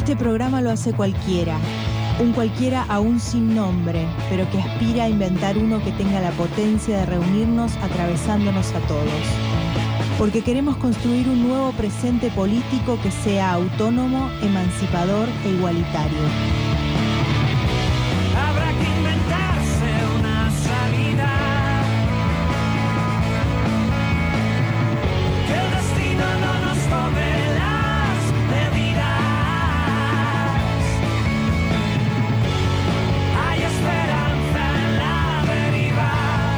Este programa lo hace cualquiera, un cualquiera aún sin nombre, pero que aspira a inventar uno que tenga la potencia de reunirnos atravesándonos a todos. Porque queremos construir un nuevo presente político que sea autónomo, emancipador e igualitario. Habrá que inventarse una salida. Que el destino no nos tome las medidas. Hay esperanza en la deriva.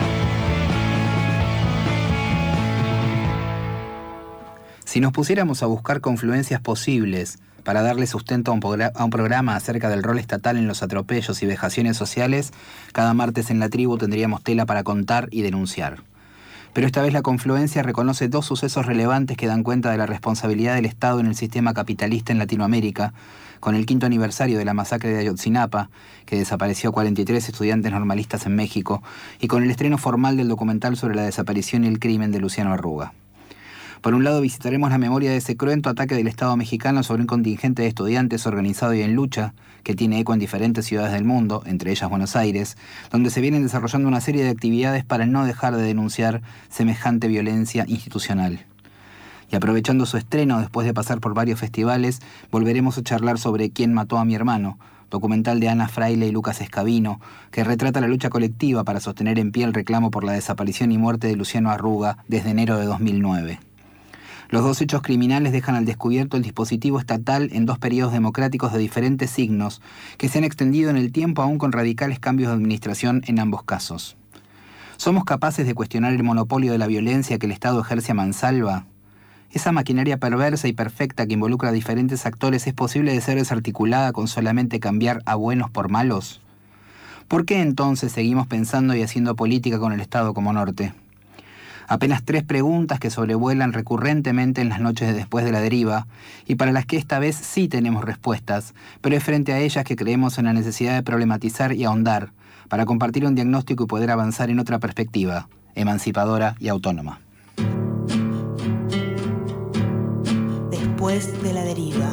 Si nos pusiéramos a buscar confluencias posibles para darle sustento a un programa acerca del rol estatal en los atropellos y vejaciones sociales, cada martes en La Tribu tendríamos tela para contar y denunciar. Pero esta vez la confluencia reconoce dos sucesos relevantes que dan cuenta de la responsabilidad del Estado en el sistema capitalista en Latinoamérica, con el 5º aniversario de la masacre de Ayotzinapa, que desapareció 43 estudiantes normalistas en México, y con el estreno formal del documental sobre la desaparición y el crimen de Luciano Arruga. Por un lado, visitaremos la memoria de ese cruento ataque del Estado mexicano sobre un contingente de estudiantes organizado y en lucha, que tiene eco en diferentes ciudades del mundo, entre ellas Buenos Aires, donde se vienen desarrollando una serie de actividades para no dejar de denunciar semejante violencia institucional. Y aprovechando su estreno, después de pasar por varios festivales, volveremos a charlar sobre ¿Quién mató a mi hermano?, documental de Ana Fraile y Lucas Escabino, que retrata la lucha colectiva para sostener en pie el reclamo por la desaparición y muerte de Luciano Arruga desde enero de 2009. Los dos hechos criminales dejan al descubierto el dispositivo estatal en dos periodos democráticos de diferentes signos, que se han extendido en el tiempo aún con radicales cambios de administración en ambos casos. ¿Somos capaces de cuestionar el monopolio de la violencia que el Estado ejerce a mansalva? ¿Esa maquinaria perversa y perfecta que involucra a diferentes actores es posible de ser desarticulada con solamente cambiar a buenos por malos? ¿Por qué entonces seguimos pensando y haciendo política con el Estado como norte? Apenas 3 preguntas que sobrevuelan recurrentemente en las noches de después de la deriva y para las que esta vez sí tenemos respuestas, pero es frente a ellas que creemos en la necesidad de problematizar y ahondar para compartir un diagnóstico y poder avanzar en otra perspectiva, emancipadora y autónoma. Después de la deriva.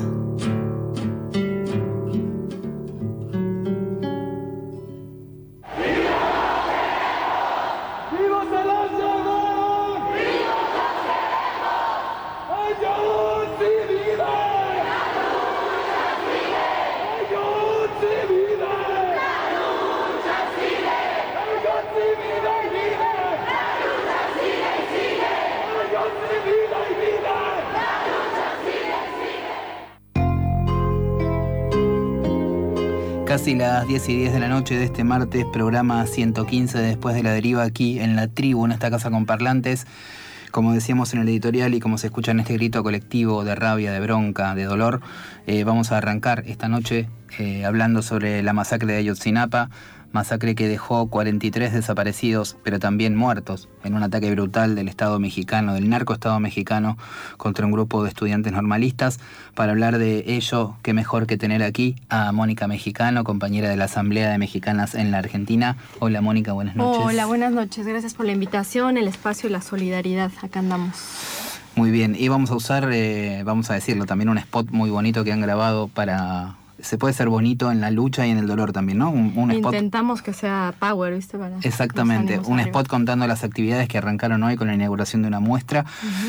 Casi las 10:10 de la noche de este martes, programa 115 de Después de la Deriva, aquí en La Tribu, en esta casa con parlantes. Como decíamos en el editorial y como se escucha en este grito colectivo de rabia, de bronca, de dolor, vamos a arrancar esta noche hablando sobre la masacre de Ayotzinapa, masacre que dejó 43 desaparecidos, pero también muertos, en un ataque brutal del Estado mexicano, del narcoestado mexicano, contra un grupo de estudiantes normalistas. Para hablar de ello, qué mejor que tener aquí a Mónica Mexicano, compañera de la Asamblea de Mexicanas en la Argentina. Hola Mónica, buenas noches. Hola, buenas noches, gracias por la invitación, el espacio y la solidaridad, acá andamos. Muy bien, y vamos a usar, vamos a decirlo, también un spot muy bonito que han grabado para... Se puede ser bonito en la lucha y en el dolor también, ¿no? Un spot. Intentamos que sea power, ¿viste? Exactamente, un spot contando las actividades que arrancaron hoy con la inauguración de una muestra,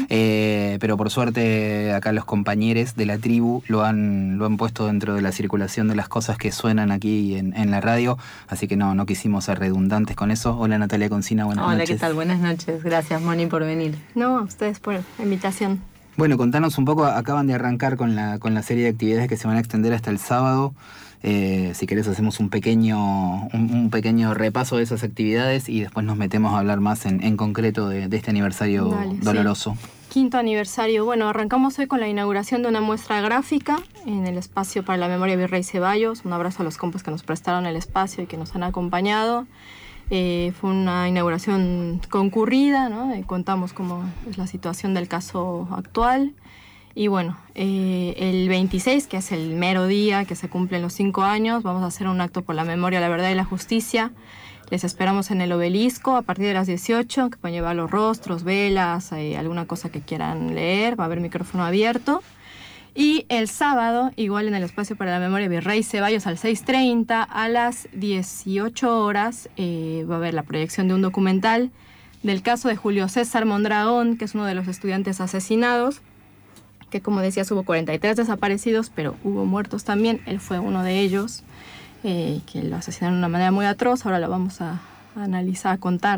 pero por suerte acá los compañeros de La Tribu lo han puesto dentro de la circulación de las cosas que suenan aquí en la radio, así que no quisimos ser redundantes con eso. Hola Natalia Concina, buenas noches. Hola, ¿qué tal? Buenas noches, gracias Moni por venir. No, a ustedes por la invitación. Bueno, contanos un poco, acaban de arrancar con la serie de actividades que se van a extender hasta el sábado. Si querés hacemos un pequeño repaso de esas actividades y después nos metemos a hablar más en concreto de este aniversario doloroso. Sí. 5º aniversario. Bueno, arrancamos hoy con la inauguración de una muestra gráfica en el espacio para la memoria Virrey Ceballos. Un abrazo a los compas que nos prestaron el espacio y que nos han acompañado. Fue una inauguración concurrida, ¿no? Contamos cómo es la situación del caso actual. Y bueno, el 26, que es el mero día que se cumplen los 5 años, vamos a hacer un acto por la memoria, la verdad y la justicia. Les esperamos en el Obelisco a partir de las 18, que pueden llevar los rostros, velas, alguna cosa que quieran leer. Va a haber micrófono abierto. Y el sábado, igual en el Espacio para la Memoria Virrey Ceballos, al 6:30, a las 18 horas, va a haber la proyección de un documental del caso de Julio César Mondragón, que es uno de los estudiantes asesinados, que como decías hubo 43 desaparecidos, pero hubo muertos también. Él fue uno de ellos, que lo asesinaron de una manera muy atroz. Ahora lo vamos a analizar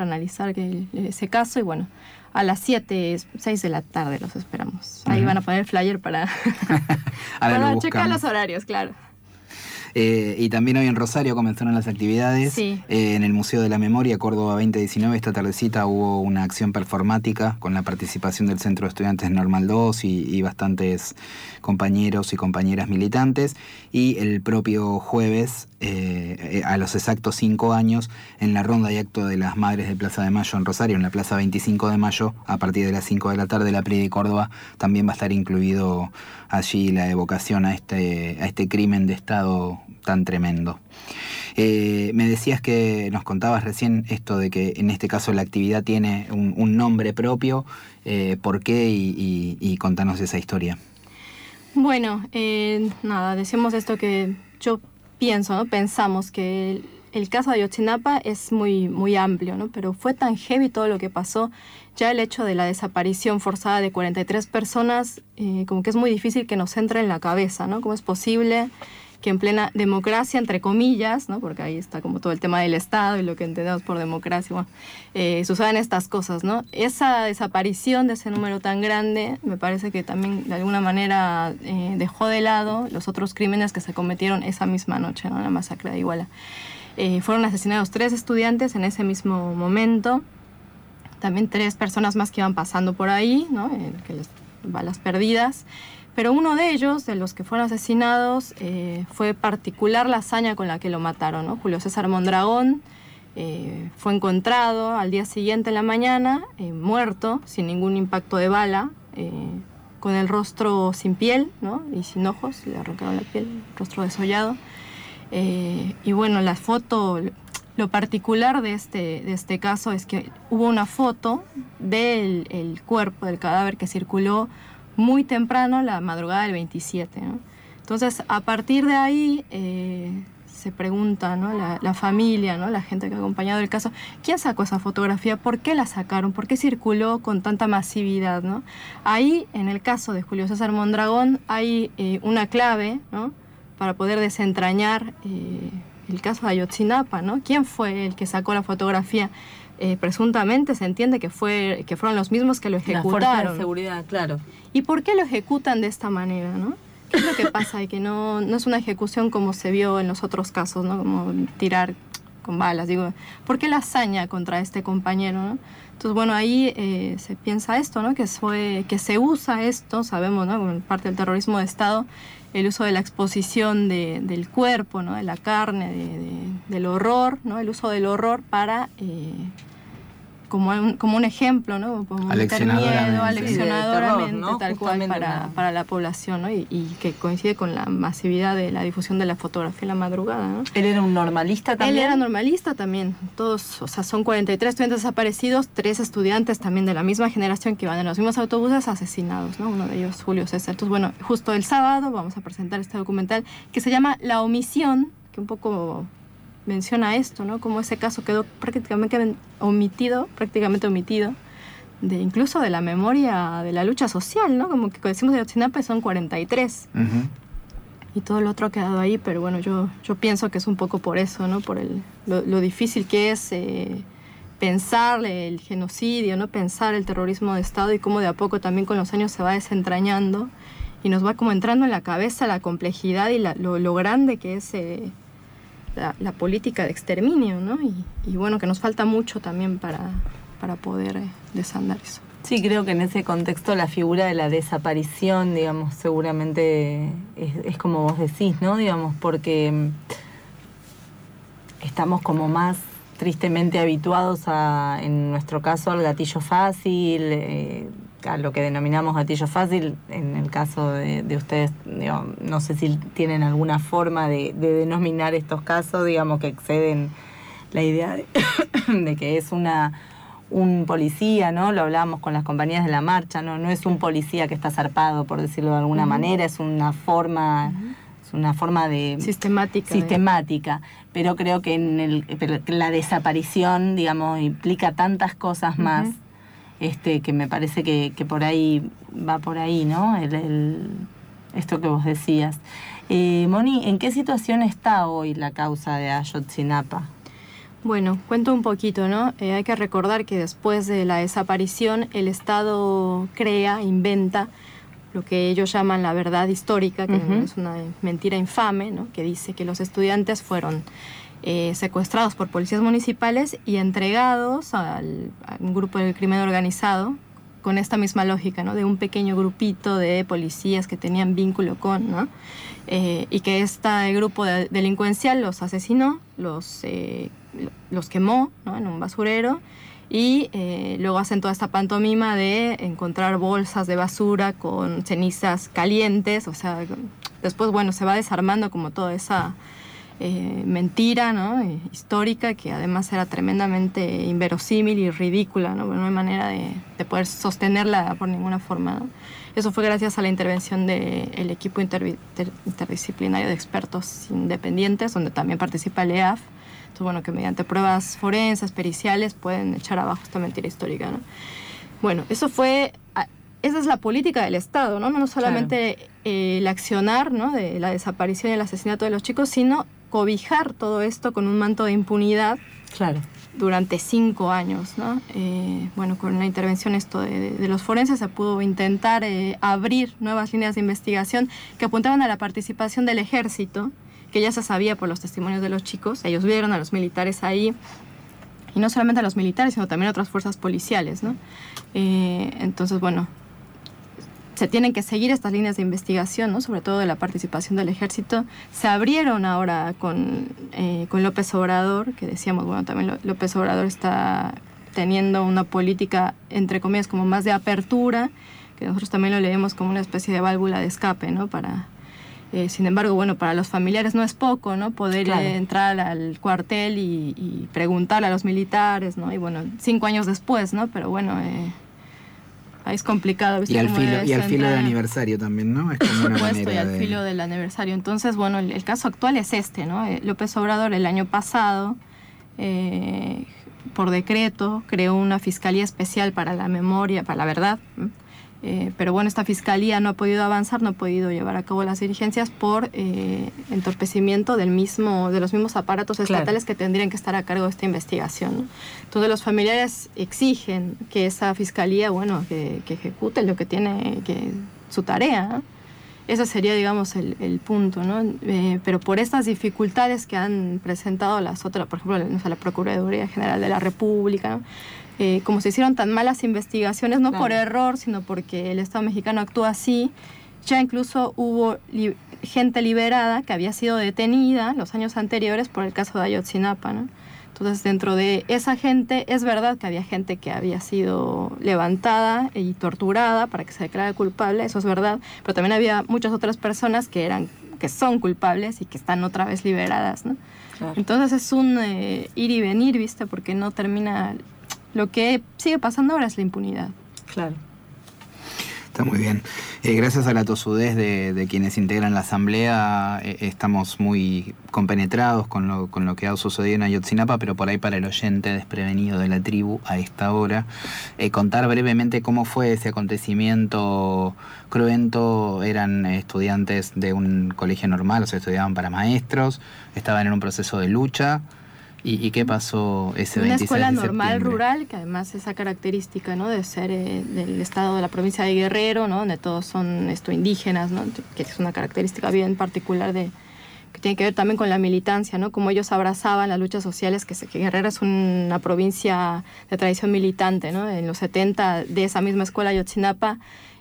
ese caso. Y bueno, a las 6 de la tarde los esperamos. Ahí van a poner el flyer para checar los horarios, claro. Y también hoy en Rosario comenzaron las actividades. Sí. En el Museo de la Memoria, Córdoba 2019, esta tardecita hubo una acción performática con la participación del Centro de Estudiantes Normal 2 y bastantes compañeros y compañeras militantes. Y el propio jueves, a los exactos 5 años, en la ronda y acto de las Madres de Plaza de Mayo en Rosario, en la Plaza 25 de Mayo, a partir de las 5 de la tarde, la PRI de Córdoba también va a estar incluido allí la evocación a este crimen de Estado tan tremendo. Me decías que nos contabas recién esto de que en este caso la actividad tiene un nombre propio. ¿Por qué? Y contanos esa historia. Bueno, decimos esto que yo pienso, ¿no? Pensamos que el caso de Ayotzinapa es muy, muy amplio, ¿no? Pero fue tan heavy todo lo que pasó, ya el hecho de la desaparición forzada de 43 personas, como que es muy difícil que nos entre en la cabeza, ¿no? ¿Cómo es posible que en plena democracia, entre comillas, ¿no? Porque ahí está como todo el tema del Estado y lo que entendemos por democracia, bueno, sucedan estas cosas, ¿no? Esa desaparición de ese número tan grande me parece que también de alguna manera dejó de lado los otros crímenes que se cometieron esa misma noche, ¿no? La masacre de Iguala. Fueron asesinados 3 estudiantes en ese mismo momento, también 3 personas más que iban pasando por ahí, ¿no? Que les balas perdidas. Pero uno de ellos, de los que fueron asesinados, fue particular la hazaña con la que lo mataron, ¿no? Julio César Mondragón fue encontrado al día siguiente en la mañana, muerto, sin ningún impacto de bala, con el rostro sin piel, ¿no? Y sin ojos, le arrancaron la piel, el rostro desollado. Y bueno, la foto, lo particular de este caso es que hubo una foto del cuerpo, del cadáver que circuló muy temprano, la madrugada del 27, ¿no? Entonces, a partir de ahí se pregunta, ¿no? la familia, ¿no? La gente que ha acompañado el caso, ¿quién sacó esa fotografía? ¿Por qué la sacaron? ¿Por qué circuló con tanta masividad, ¿no? Ahí, en el caso de Julio César Mondragón, hay una clave, ¿no? Para poder desentrañar el caso de Ayotzinapa, ¿no? ¿Quién fue el que sacó la fotografía? Presuntamente se entiende que fueron los mismos que lo ejecutaron. La fuerza de seguridad, claro. ¿Y por qué lo ejecutan de esta manera, no? ¿Qué es lo que pasa? Y que no es una ejecución como se vio en los otros casos, ¿no? Como tirar con balas, digo. ¿Por qué la hazaña contra este compañero, no? Entonces, bueno, ahí se piensa esto, ¿no? Que se usa esto, sabemos, ¿no? Como parte del terrorismo de Estado, el uso de la exposición del cuerpo, ¿no? De la carne, del horror, ¿no? El uso del horror para como un ejemplo, ¿no? Como meter miedo, aleccionadoramente, ¿no? Tal cual para la población, ¿no? Y que coincide con la masividad de la difusión de la fotografía en la madrugada, ¿no? ¿Él era un normalista también? Él era normalista también. Todos, o sea, son 43 estudiantes desaparecidos, 3 estudiantes también de la misma generación que iban en los mismos autobuses asesinados, ¿no? Uno de ellos, Julio César. Entonces, bueno, justo el sábado vamos a presentar este documental que se llama La Omisión, que un poco menciona esto, ¿no? Como ese caso quedó prácticamente omitido, incluso de la memoria de la lucha social, ¿no? Como que decimos de Ayotzinapa son 43. Uh-huh. Y todo lo otro ha quedado ahí, pero bueno, yo pienso que es un poco por eso, ¿no? Por lo difícil que es pensar el genocidio, ¿no? Pensar el terrorismo de Estado y cómo de a poco también con los años se va desentrañando y nos va como entrando en la cabeza la complejidad y lo grande que es la política de exterminio, ¿no? Y bueno, que nos falta mucho también para poder desandar eso. Sí, creo que en ese contexto la figura de la desaparición, digamos, seguramente es como vos decís, ¿no? Digamos, porque estamos como más tristemente habituados en nuestro caso, al gatillo fácil, a lo que denominamos gatillo fácil. En el caso de ustedes, digo, no sé si tienen alguna forma de denominar estos casos, digamos, que exceden la idea de que es una un policía, ¿no? Lo hablábamos con las compañías de la marcha, no es un policía que está zarpado, por decirlo de alguna manera, es una forma de sistemática, pero creo que pero la desaparición, digamos, implica tantas cosas más, que me parece que por ahí va por ahí, ¿no? Esto que vos decías. Moni, ¿en qué situación está hoy la causa de Ayotzinapa? Bueno, cuento un poquito, ¿no? Hay que recordar que después de la desaparición el Estado inventa lo que ellos llaman la verdad histórica, que es una mentira infame, ¿no? Que dice que los estudiantes fueron secuestrados por policías municipales y entregados a un grupo del crimen organizado, con esta misma lógica, ¿no? De un pequeño grupito de policías que tenían vínculo con, ¿no? Y que este grupo delincuencial los asesinó, los quemó, ¿no? En un basurero, y luego hacen toda esta pantomima de encontrar bolsas de basura con cenizas calientes. O sea, después, bueno, se va desarmando como toda esa mentira, ¿no? Histórica, que además era tremendamente inverosímil y ridícula, ¿no? Bueno, no hay manera de poder sostenerla por ninguna forma, ¿no? Eso fue gracias a la intervención del equipo interdisciplinario de expertos independientes, donde también participa el EAF. Entonces, bueno, que mediante pruebas forenses, periciales, pueden echar abajo esta mentira histórica, ¿no? Bueno, esa es la política del Estado, ¿no? No solamente el accionar, ¿no? De la desaparición y el asesinato de los chicos, sino cobijar todo esto con un manto de impunidad durante 5 años, ¿no? Bueno, con la intervención de los forenses se pudo intentar abrir nuevas líneas de investigación que apuntaban a la participación del ejército, que ya se sabía por los testimonios de los chicos. Ellos vieron a los militares ahí, y no solamente a los militares, sino también a otras fuerzas policiales, ¿no? Entonces, bueno, se tienen que seguir estas líneas de investigación, ¿no? Sobre todo de la participación del ejército. Se abrieron ahora con López Obrador, que decíamos, bueno, también López Obrador está teniendo una política, entre comillas, como más de apertura, que nosotros también lo leemos como una especie de válvula de escape, ¿no? Sin embargo, bueno, para los familiares no es poco, ¿no? Poder entrar al cuartel y preguntarle a los militares, ¿no? Y bueno, 5 años después, ¿no? Pero bueno, ahí es complicado. ¿Viste? Y al filo del aniversario también, ¿no? Es como por supuesto, y al filo del aniversario. Entonces, bueno, el caso actual es ¿no? López Obrador el año pasado, por decreto, creó una fiscalía especial para la memoria, para la verdad, ¿no? Pero bueno, esta fiscalía no ha podido avanzar, no ha podido llevar a cabo las diligencias por entorpecimiento de los mismos aparatos estatales que tendrían que estar a cargo de esta investigación, ¿no? Entonces los familiares exigen que esa fiscalía, bueno, que ejecute lo que tiene su tarea, ¿no? Ese sería, digamos, el punto, ¿no? Pero por estas dificultades que han presentado las otras, por ejemplo, la Procuraduría General de la República, ¿no? Como se hicieron tan malas investigaciones, no por error, sino porque el Estado mexicano actúa así, ya incluso hubo gente liberada que había sido detenida los años anteriores por el caso de Ayotzinapa, ¿no? Entonces, dentro de esa gente, es verdad que había gente que había sido levantada y torturada para que se declarara culpable, eso es verdad, pero también había muchas otras personas que son culpables y que están otra vez liberadas, ¿no? Claro. Entonces es un ir y venir, ¿viste? Porque no termina. Lo que sigue pasando ahora es la impunidad. Claro. Está muy bien. Gracias a la tosudez de quienes integran la asamblea, estamos muy compenetrados con lo que ha sucedido en Ayotzinapa, pero por ahí para el oyente desprevenido de la tribu a esta hora, contar brevemente cómo fue ese acontecimiento cruento. Eran estudiantes de un colegio normal, o sea, estudiaban para maestros, estaban en un proceso de lucha. ¿Y qué pasó ese 26 de septiembre? Una escuela normal rural, que además esa característica, ¿no? De ser del estado de la provincia de Guerrero, ¿no? Donde todos son indígenas, ¿no? Que es una característica bien particular que tiene que ver también con la militancia, ¿no? Como ellos abrazaban las luchas sociales, que Guerrero es una provincia de tradición militante, ¿no? En los 70, de esa misma escuela Ayotzinapa,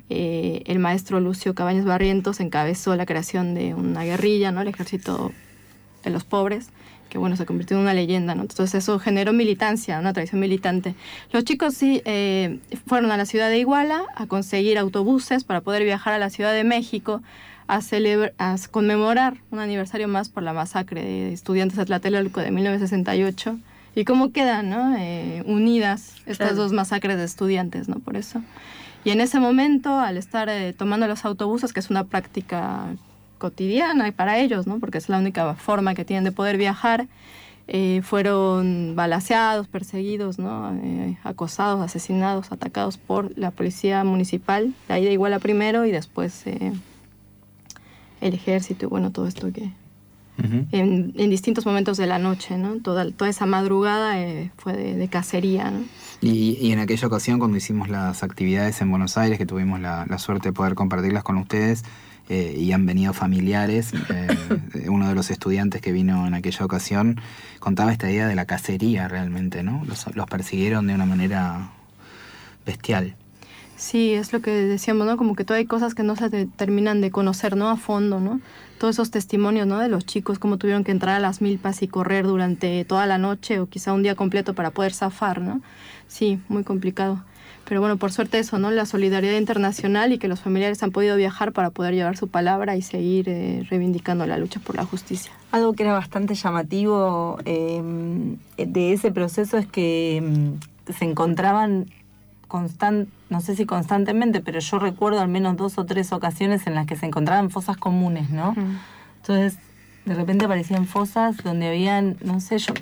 el maestro Lucio Cabañas Barrientos encabezó la creación de una guerrilla, ¿no? El Ejército de los Pobres, que bueno, se convirtió en una leyenda, ¿no? Entonces eso generó militancia, una tradición militante. Los chicos sí fueron a la ciudad de Iguala a conseguir autobuses para poder viajar a la Ciudad de México a conmemorar un aniversario más por la masacre de estudiantes de Tlatelolco de 1968, Y cómo quedan, ¿no? Unidas estas dos masacres de estudiantes, ¿no? Por eso. Y en ese momento, al estar tomando los autobuses, que es una práctica cotidiana para ellos, ¿no? Porque es la única forma que tienen de poder viajar, fueron balaceados, perseguidos, ¿no? Acosados, asesinados, atacados por la policía municipal, de ahí de Iguala primero y después el ejército y bueno, todo esto que... En distintos momentos de la noche, ¿no? Toda esa madrugada fue de cacería, ¿no? Y en aquella ocasión, cuando hicimos las actividades en Buenos Aires, que tuvimos la suerte de poder compartirlas con ustedes, y han venido familiares, uno de los estudiantes que vino en aquella ocasión contaba esta idea de la cacería realmente, ¿no? Los persiguieron de una manera bestial. Sí, es lo que decíamos, ¿no? Como que todavía hay cosas que no se terminan de conocer, ¿no? A fondo, ¿no? Todos esos testimonios, ¿no? De los chicos, cómo tuvieron que entrar a las milpas y correr durante toda la noche o quizá un día completo para poder zafar, ¿no? Sí, muy complicado. Pero bueno, por suerte eso, ¿no? La solidaridad internacional y que los familiares han podido viajar para poder llevar su palabra y seguir reivindicando la lucha por la justicia. Algo que era bastante llamativo de ese proceso es que se encontraban no sé si constantemente, pero yo recuerdo al menos 2 o 3 ocasiones en las que se encontraban fosas comunes, ¿no? Entonces, de repente aparecían fosas donde habían, no sé, yo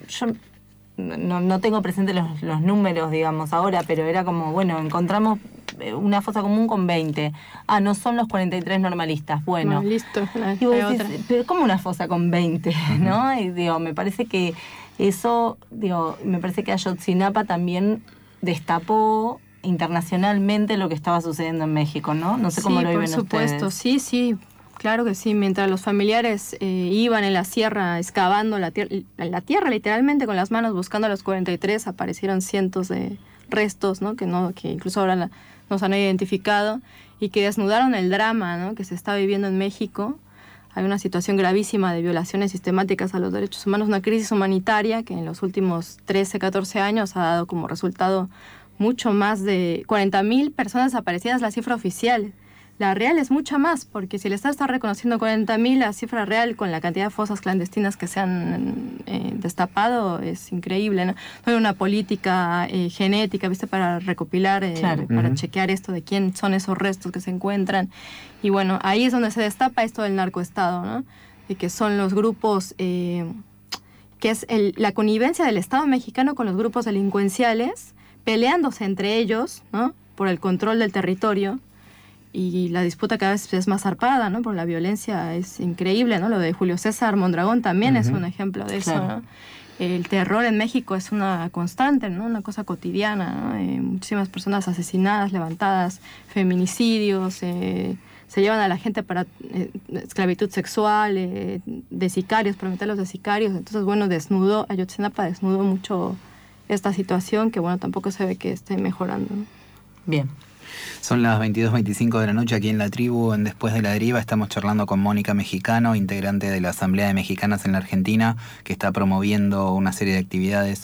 no tengo presente los números, digamos, ahora, pero era como, bueno, encontramos una fosa común con 20. Ah, no son los 43 normalistas, bueno. Listo, y vos decís, pero ¿cómo una fosa con 20? ¿No? Y digo, me parece que eso, me parece que Ayotzinapa también destapó internacionalmente lo que estaba sucediendo en México, ¿no? No sé cómo lo viven ustedes. Sí, por supuesto, sí, claro que sí. Mientras los familiares iban en la sierra excavando la tierra literalmente con las manos buscando a los 43, aparecieron cientos de restos, ¿no? Que incluso ahora nos han identificado y que desnudaron el drama, ¿no? Que se está viviendo en México. Hay una situación gravísima de violaciones sistemáticas a los derechos humanos, una crisis humanitaria que en los últimos 13, 14 años ha dado como resultado mucho más de 40.000 personas desaparecidas, la cifra oficial. La real es mucha más, porque si el Estado está reconociendo 40.000, la cifra real con la cantidad de fosas clandestinas que se han destapado es increíble, ¿no? No hay una política genética, ¿viste? Para recopilar, para chequear esto de quién son esos restos que se encuentran. Y bueno, ahí es donde se destapa esto del narcoestado, ¿no? Y que son los grupos, que es la connivencia del Estado mexicano con los grupos delincuenciales, peleándose entre ellos, ¿no? Por el control del territorio. Y la disputa cada vez es más zarpada, ¿no? Por la violencia es increíble, ¿no? Lo de Julio César Mondragón también es un ejemplo de eso, ¿no? El terror en México es una constante, ¿no? Una cosa cotidiana, ¿no? Muchísimas personas asesinadas, levantadas, feminicidios, se llevan a la gente para esclavitud sexual, de sicarios, para meterlos de sicarios. Entonces, bueno, Ayotzinapa desnudó mucho esta situación que, bueno, tampoco se ve que esté mejorando, ¿no? Bien. Son las 22:25 de la noche aquí en La Tribu, en Después de la Deriva. Estamos charlando con Mónica Mexicano, integrante de la Asamblea de Mexicanas en la Argentina, que está promoviendo una serie de actividades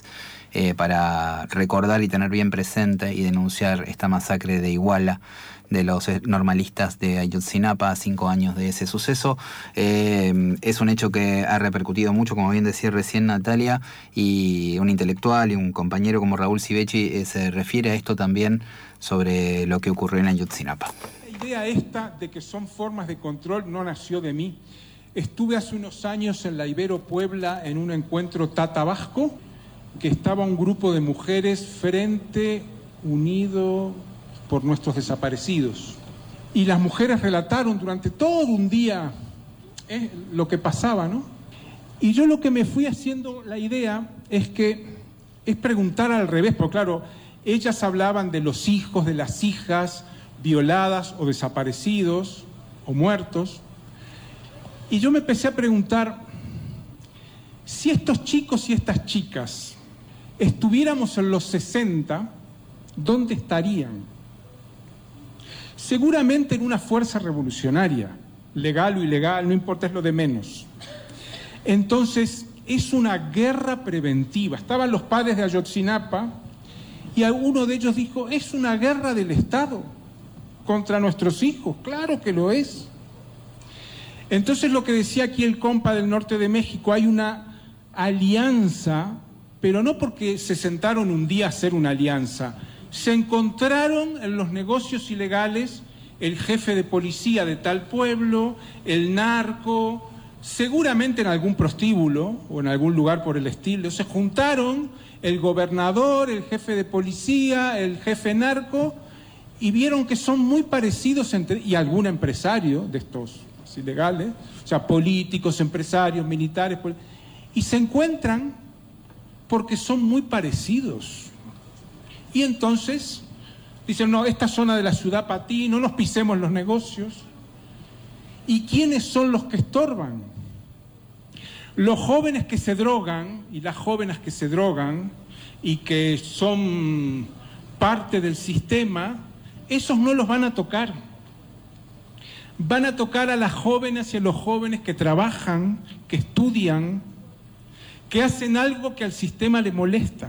para recordar y tener bien presente y denunciar esta masacre de Iguala de los normalistas de Ayotzinapa a 5 años de ese suceso. Es un hecho que ha repercutido mucho, como bien decía recién Natalia, y un intelectual y un compañero como Raúl Civechi se refiere a esto también sobre lo que ocurrió en Ayotzinapa. La idea esta de que son formas de control no nació de mí. Estuve hace unos años en la Ibero Puebla en un encuentro tatabasco, que estaba un grupo de mujeres frente unido por nuestros desaparecidos. Y las mujeres relataron durante todo un día lo que pasaba, ¿no? Y yo lo que me fui haciendo la idea es preguntar al revés, porque claro, ellas hablaban de los hijos, de las hijas violadas o desaparecidos o muertos. Y yo me empecé a preguntar, si estos chicos y estas chicas estuviéramos en los 60, ¿dónde estarían? Seguramente en una fuerza revolucionaria, legal o ilegal, no importa, es lo de menos. Entonces, es una guerra preventiva. Estaban los padres de Ayotzinapa y uno de ellos dijo, es una guerra del Estado contra nuestros hijos. Claro que lo es. Entonces, lo que decía aquí el compa del norte de México, hay una alianza pero no porque se sentaron un día a hacer una alianza. Se encontraron en los negocios ilegales el jefe de policía de tal pueblo, el narco, seguramente en algún prostíbulo o en algún lugar por el estilo. Se juntaron el gobernador, el jefe de policía, el jefe narco, y vieron que son muy parecidos y algún empresario de estos ilegales, o sea, políticos, empresarios, militares, y se encuentran porque son muy parecidos. Y entonces dicen, no, esta zona de la ciudad para ti, no nos pisemos los negocios. ¿Y quiénes son los que estorban? Los jóvenes que se drogan y las jóvenes que se drogan y que son parte del sistema, esos no los van a tocar. Van a tocar a las jóvenes y a los jóvenes que trabajan, que estudian, que hacen algo que al sistema le molesta.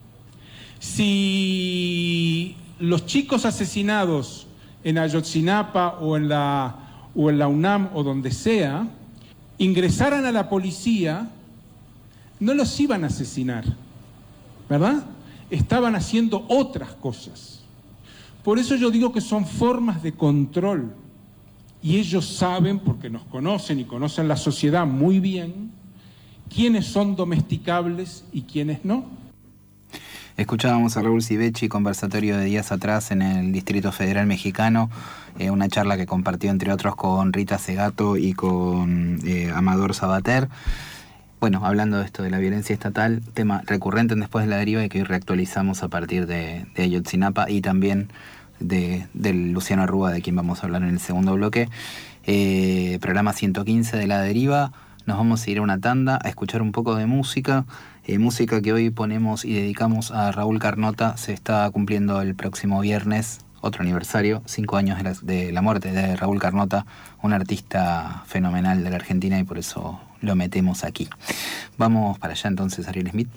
Si los chicos asesinados en Ayotzinapa o en la UNAM o donde sea, ingresaran a la policía, no los iban a asesinar, ¿verdad? Estaban haciendo otras cosas. Por eso yo digo que son formas de control. Y ellos saben, porque nos conocen y conocen la sociedad muy bien, quiénes son domesticables y quiénes no. Escuchábamos a Raúl Civechi, conversatorio de días atrás en el Distrito Federal Mexicano, una charla que compartió entre otros con Rita Segato y con Amador Sabater. Bueno, hablando de esto de la violencia estatal, tema recurrente en Después de la Deriva y que hoy reactualizamos a partir de Ayotzinapa y también del Luciano Arrúa, de quien vamos a hablar en el segundo bloque. Programa 115 de La Deriva. Nos vamos a ir a una tanda a escuchar un poco de música. Música que hoy ponemos y dedicamos a Raúl Carnota. Se está cumpliendo el próximo viernes, otro aniversario, 5 años de la muerte de Raúl Carnota, un artista fenomenal de la Argentina, y por eso lo metemos aquí. Vamos para allá entonces, Ariel Smith.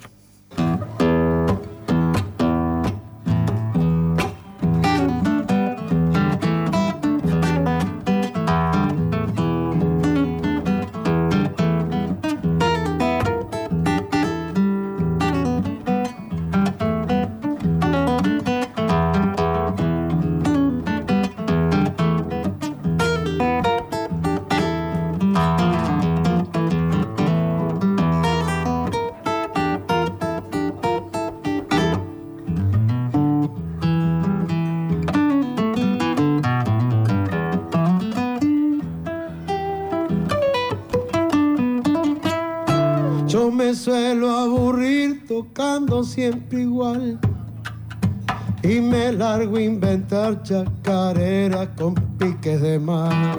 Suelo aburrir tocando siempre igual y me largo a inventar chacareras con piques de mar.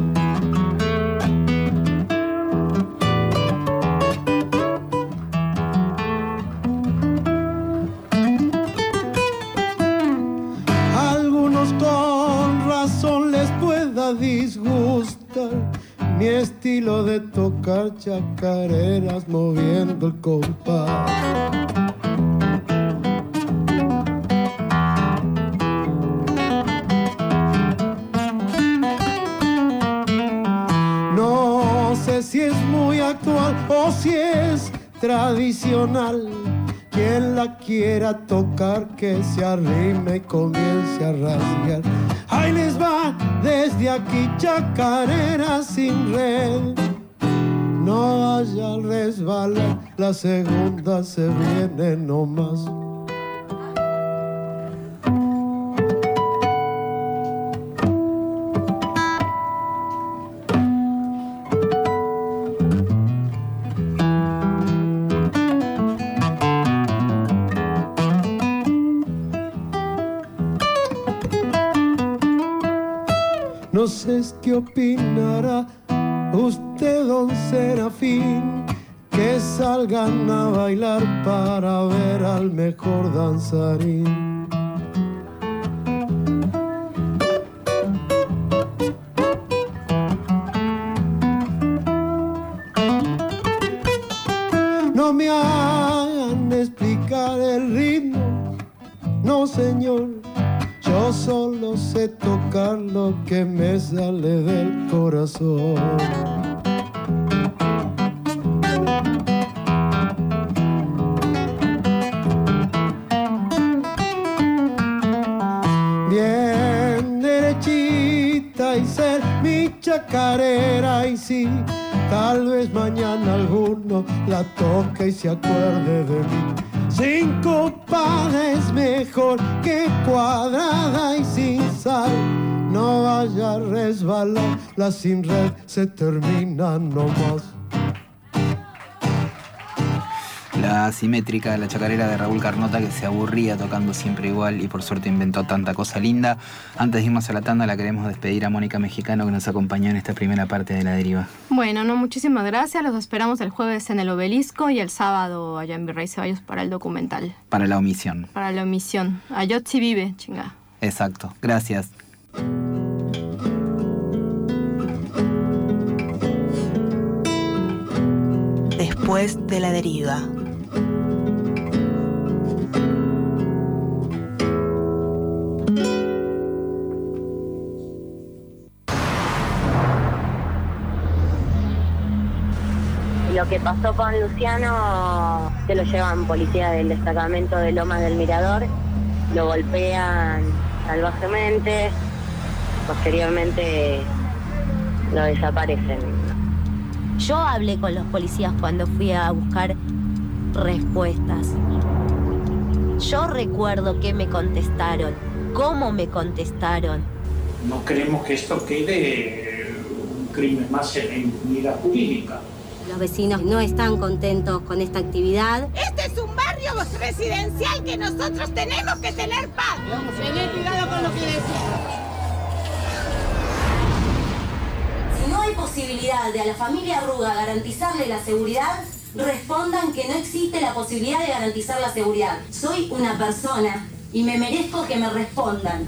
Algunos con razón les pueda disgustar mi estilo de tocar chacareras moviendo el compás. No sé si es muy actual o si es tradicional. Quien la quiera tocar que se arrime y comience a rasgar. Ahí les va desde aquí chacarera sin red. No vaya al resbalar, la segunda se viene nomás. No sé qué opinará usted, don Serafín, que salgan a bailar para ver al mejor danzarín. No me hagan explicar el ritmo, no señor. Yo solo sé tocar lo que me sale del corazón. chacarera y sí, tal vez mañana alguno la toque y se acuerde de mí. Sincopada es mejor que cuadrada y sin sal. No vaya a resbalar, la sin red se termina nomás. La asimétrica, la chacarera de Raúl Carnota, que se aburría tocando siempre igual y por suerte inventó tanta cosa linda. Antes de irnos a la tanda, la queremos despedir a Mónica Mexicano, que nos acompañó en esta primera parte de La Deriva. Bueno, muchísimas gracias. Los esperamos el jueves en el Obelisco y el sábado allá en Virrey Ceballos para el documental. Para la omisión. Para la omisión. Ayotzi vive, chinga. Exacto. Gracias. Después de La Deriva. Lo que pasó con Luciano, se lo llevan policía del destacamento de Lomas del Mirador, lo golpean salvajemente, posteriormente lo desaparecen. Yo hablé con los policías cuando fui a buscar respuestas. Yo recuerdo qué me contestaron, cómo me contestaron. No queremos que esto quede un crimen más en la impunidad jurídica. Los vecinos no están contentos con esta actividad. Este es un barrio residencial que nosotros tenemos que tener paz. Tener cuidado con lo que decimos. Si no hay posibilidad de a la familia Arruga garantizarle la seguridad, respondan que no existe la posibilidad de garantizar la seguridad. Soy una persona y me merezco que me respondan.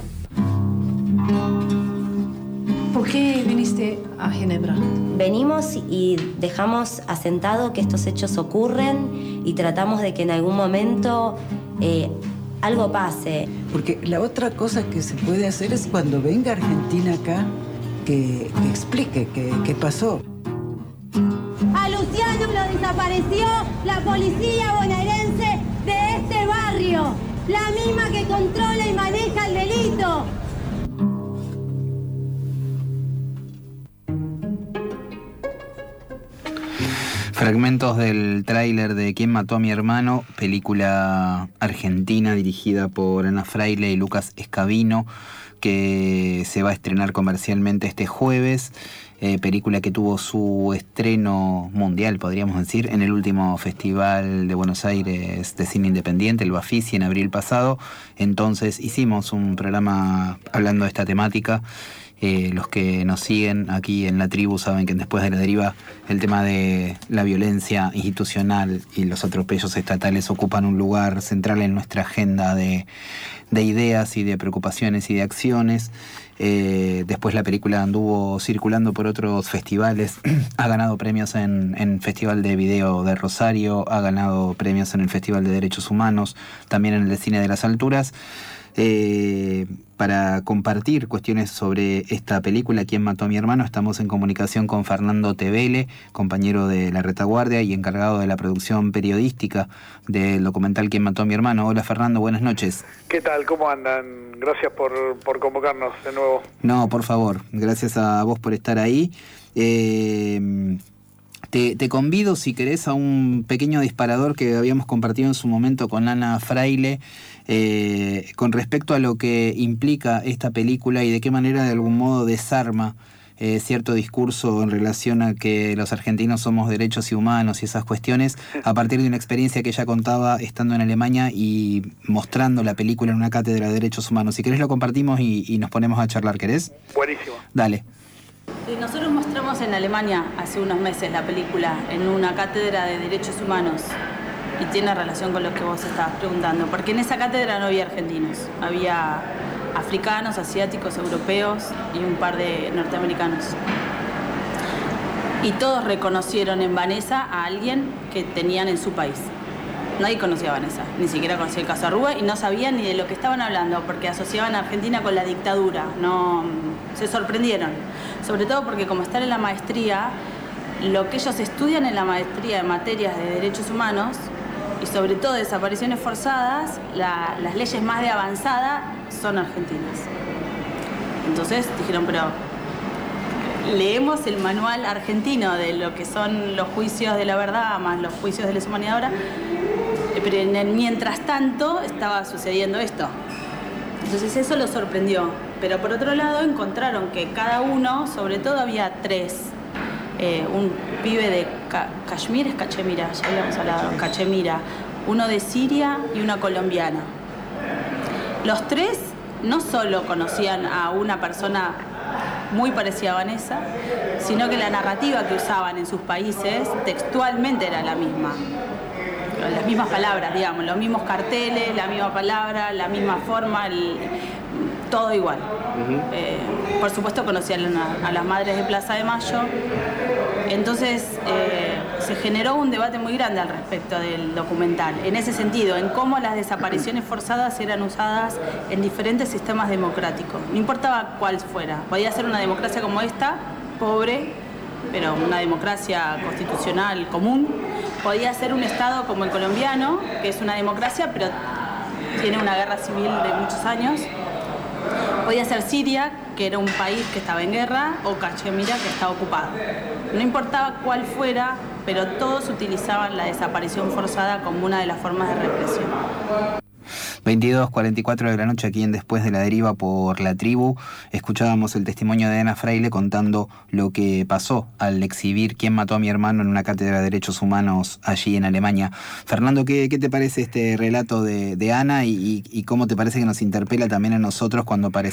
¿Por qué viniste a Ginebra? Venimos y dejamos asentado que estos hechos ocurren y tratamos de que en algún momento algo pase. Porque la otra cosa que se puede hacer es cuando venga Argentina acá, que explique qué pasó. A Luciano lo desapareció la policía bonaerense de este barrio, la misma que controla y maneja el delito. Fragmentos del tráiler de ¿Quién mató a mi hermano?, película argentina dirigida por Ana Fraile y Lucas Escabino, que se va a estrenar comercialmente este jueves. Película que tuvo su estreno mundial, podríamos decir, en el último Festival de Buenos Aires de Cine Independiente, el Bafisi, en abril pasado. Entonces hicimos un programa hablando de esta temática. Los que nos siguen aquí en la tribu saben que Después de la Deriva el tema de la violencia institucional y los atropellos estatales ocupan un lugar central en nuestra agenda de ideas y de preocupaciones y de acciones. Después la película anduvo circulando por otros festivales, ha ganado premios en Festival de Video de Rosario, ha ganado premios en el Festival de Derechos Humanos, también en el de Cine de las Alturas. Para compartir cuestiones sobre esta película, ¿Quién mató a mi hermano?, estamos en comunicación con Fernando Tevele, compañero de La Retaguardia y encargado de la producción periodística del documental ¿Quién mató a mi hermano? Hola Fernando, buenas noches. ¿Qué tal? ¿Cómo andan? Gracias por convocarnos de nuevo. No, por favor, gracias a vos por estar ahí. Te convido, si querés, a un pequeño disparador que habíamos compartido en su momento con Ana Fraile, con respecto a lo que implica esta película y de qué manera de algún modo desarma cierto discurso en relación a que los argentinos somos derechos y humanos y esas cuestiones, a partir de una experiencia que ella contaba estando en Alemania y mostrando la película en una cátedra de derechos humanos. Si querés lo compartimos y nos ponemos a charlar, ¿querés? Buenísimo. Dale. Nosotros mostramos en Alemania hace unos meses la película en una cátedra de derechos humanos y tiene relación con lo que vos estabas preguntando, porque en esa cátedra no había argentinos, había africanos, asiáticos, europeos y un par de norteamericanos. Y todos reconocieron en Vanessa a alguien que tenían en su país. Nadie conocía a Vanessa, ni siquiera conocía el caso Arruga y no sabían ni de lo que estaban hablando porque asociaban a Argentina con la dictadura. No, se sorprendieron, sobre todo porque como están en la maestría, lo que ellos estudian en la maestría de materias de derechos humanos y sobre todo desapariciones forzadas, las leyes más de avanzada son argentinas. Entonces dijeron, pero leemos el manual argentino de lo que son los juicios de la verdad más los juicios de lesa humanidad ahora, pero mientras tanto estaba sucediendo esto. Entonces eso lo sorprendió. Pero por otro lado encontraron que cada uno, sobre todo había 3, un pibe de Cachemira, ya habíamos hablado, Cachemira, uno de Siria y una colombiana. Los 3 no solo conocían a una persona muy parecida a Vanessa, sino que la narrativa que usaban en sus países textualmente era la misma. Las mismas palabras, digamos, los mismos carteles, la misma palabra, la misma forma, todo igual. Por supuesto conocían a las madres de Plaza de Mayo. Entonces se generó un debate muy grande al respecto del documental, en ese sentido, en cómo las desapariciones forzadas eran usadas en diferentes sistemas democráticos. No importaba cuál fuera, podía ser una democracia como esta, pobre, pero una democracia constitucional común. Podía ser un Estado como el colombiano, que es una democracia, pero tiene una guerra civil de muchos años. Podía ser Siria, que era un país que estaba en guerra, o Cachemira, que estaba ocupado. No importaba cuál fuera, pero todos utilizaban la desaparición forzada como una de las formas de represión. 22:44 de la noche, aquí en Después de la Deriva por La Tribu. Escuchábamos el testimonio de Ana Fraile contando lo que pasó al exhibir Quién mató a mi hermano en una cátedra de derechos humanos allí en Alemania. Fernando, ¿qué te parece este relato de Ana y cómo te parece que nos interpela también a nosotros cuando